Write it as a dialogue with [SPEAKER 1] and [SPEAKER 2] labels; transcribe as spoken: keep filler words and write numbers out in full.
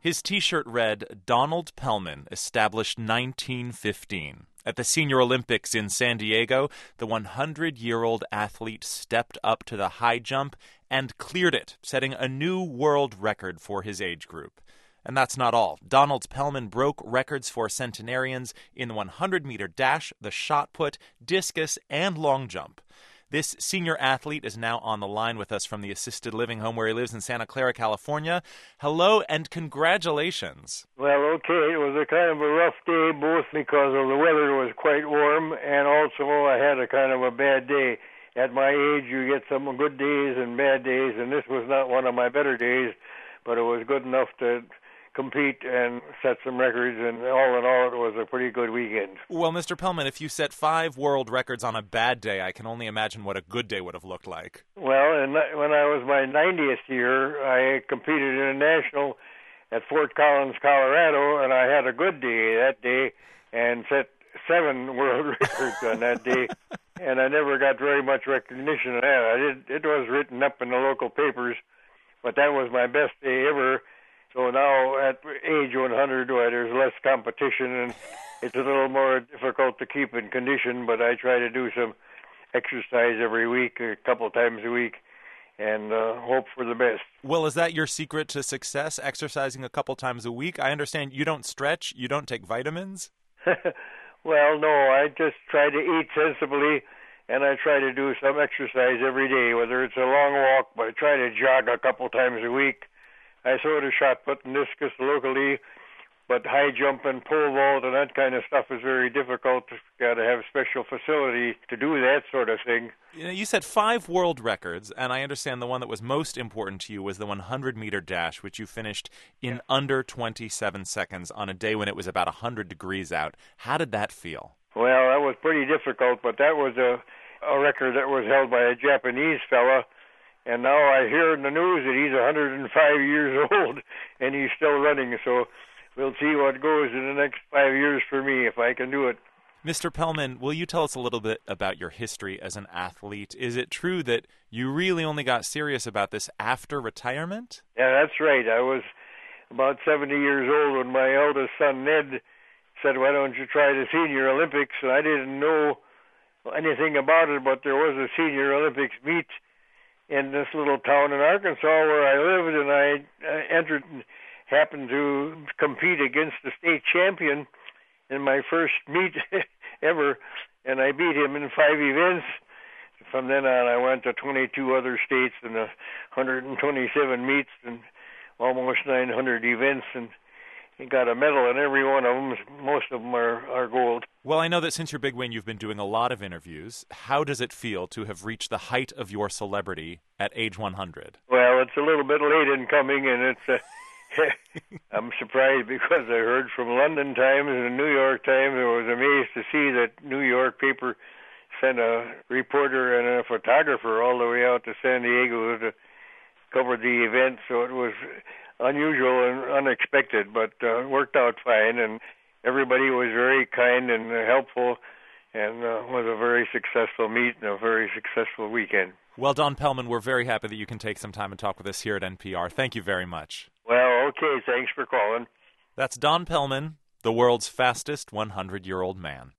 [SPEAKER 1] His T-shirt read, Donald Pellman, established nineteen fifteen. At the Senior Olympics in San Diego, the one hundred-year-old athlete stepped up to the high jump and cleared it, setting a new world record for his age group. And that's not all. Donald Pellman broke records for centenarians in the one hundred meter dash, the shot put, discus, and long jump. This senior athlete is now on the line with us from the assisted living home where he lives in Santa Clara, California. Hello and congratulations.
[SPEAKER 2] Well, okay, it was a kind of a rough day, both because of the weather was quite warm and also I had a kind of a bad day. At my age, you get some good days and bad days, and this was not one of my better days, but it was good enough to compete and set some records, and all in all, it was a pretty good weekend.
[SPEAKER 1] Well, Mister Pellman, if you set five world records on a bad day, I can only imagine what a good day would have looked like.
[SPEAKER 2] Well, and when I was my ninetieth year, I competed in a national at Fort Collins, Colorado, and I had a good day that day and set seven world records on that day, and I never got very much recognition of that. I did, it was written up in the local papers, but that was my best day ever. So now at age one hundred, well, there's less competition and it's a little more difficult to keep in condition, but I try to do some exercise every week, a couple times a week, and uh, hope for the best.
[SPEAKER 1] Well, is that your secret to success, exercising a couple times a week? I understand you don't stretch, you don't take vitamins?
[SPEAKER 2] Well, no, I just try to eat sensibly, and I try to do some exercise every day, whether it's a long walk, but I try to jog a couple times a week. I throw the shot put and discus locally, but high jump and pole vault and that kind of stuff is very difficult. You've got to have special facility to do that sort of thing.
[SPEAKER 1] You know, you set five world records, and I understand the one that was most important to you was the one hundred meter dash, which you finished in yeah. under twenty-seven seconds on a day when it was about one hundred degrees out. How did that feel?
[SPEAKER 2] Well, that was pretty difficult, but that was a, a record that was held by a Japanese fella. And now I hear in the news that he's one hundred five years old and he's still running. So we'll see what goes in the next five years for me if I can do it.
[SPEAKER 1] Mister Pellman, will you tell us a little bit about your history as an athlete? Is it true that you really only got serious about this after retirement?
[SPEAKER 2] Yeah, that's right. I was about seventy years old when my eldest son, Ned, said, why don't you try the Senior Olympics? And I didn't know anything about it, but there was a Senior Olympics meet in this little town in Arkansas where I lived, and I uh, entered and happened to compete against the state champion in my first meet ever, and I beat him in five events. From then on, I went to twenty-two other states and one hundred twenty-seven meets and almost nine hundred events, and he got a medal in every one of them. Most of them are, are gold.
[SPEAKER 1] Well, I know that since your big win, you've been doing a lot of interviews. How does it feel to have reached the height of your celebrity at age one hundred?
[SPEAKER 2] Well, it's a little bit late in coming, and it's uh, I'm surprised because I heard from London Times and the New York Times. I was amazed to see that New York paper sent a reporter and a photographer all the way out to San Diego to cover the event, so it was unusual and unexpected, but uh, worked out fine, and everybody was very kind and uh, helpful, and uh, was a very successful meet and a very successful weekend.
[SPEAKER 1] Well, Don Pellman, we're very happy that you can take some time and talk with us here at N P R. Thank you very much.
[SPEAKER 2] Well, okay, thanks for calling.
[SPEAKER 1] That's Don Pellman, the world's fastest one hundred-year-old man.